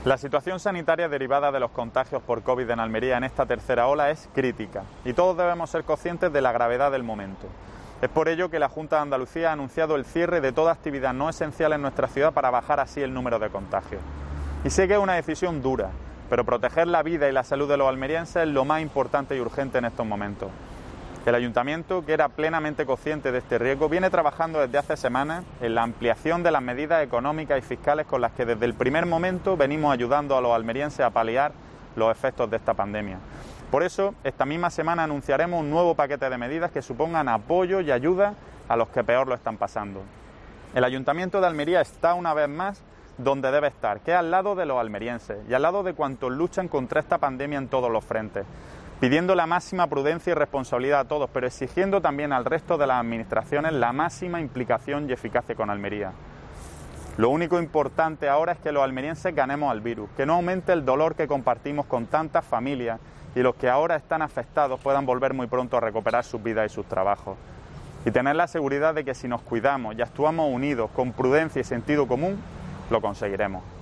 La situación sanitaria derivada de los contagios por COVID en Almería en esta tercera ola es crítica y todos debemos ser conscientes de la gravedad del momento. Es por ello que la Junta de Andalucía ha anunciado el cierre de toda actividad no esencial en nuestra ciudad para bajar así el número de contagios. Y sé que es una decisión dura, pero proteger la vida y la salud de los almerienses es lo más importante y urgente en estos momentos. El Ayuntamiento, que era plenamente consciente de este riesgo, viene trabajando desde hace semanas en la ampliación de las medidas económicas y fiscales con las que desde el primer momento venimos ayudando a los almerienses a paliar los efectos de esta pandemia. Por eso, esta misma semana anunciaremos un nuevo paquete de medidas que supongan apoyo y ayuda a los que peor lo están pasando. El Ayuntamiento de Almería está una vez más donde debe estar, que es al lado de los almerienses y al lado de cuantos luchan contra esta pandemia en todos los frentes, pidiendo la máxima prudencia y responsabilidad a todos, pero exigiendo también al resto de las administraciones la máxima implicación y eficacia con Almería. Lo único importante ahora es que los almerienses ganemos al virus, que no aumente el dolor que compartimos con tantas familias y los que ahora están afectados puedan volver muy pronto a recuperar sus vidas y sus trabajos. Y tener la seguridad de que si nos cuidamos y actuamos unidos, con prudencia y sentido común, lo conseguiremos.